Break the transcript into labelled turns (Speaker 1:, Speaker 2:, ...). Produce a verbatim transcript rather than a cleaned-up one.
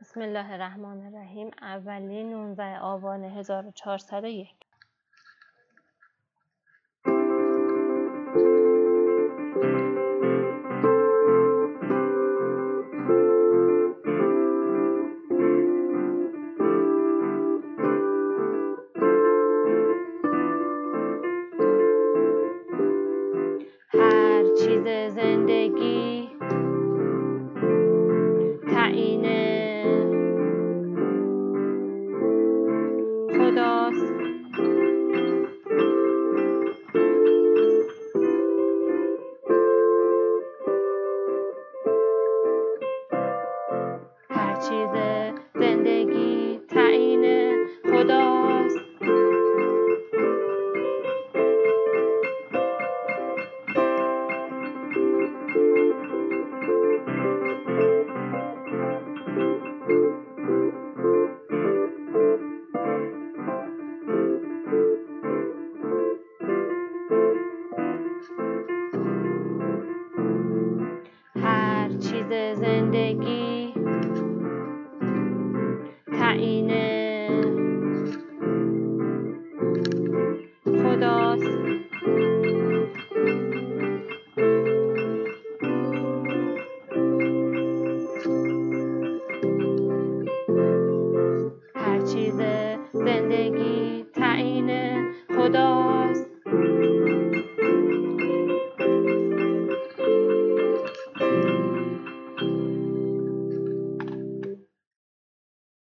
Speaker 1: بسم الله الرحمن الرحیم. اولین نوزده آبان هزار و چهارصد و یک. هر چیز زندگی تعیین خداست. هر چیز زندگی تعیین خداست. هر چیز زندگی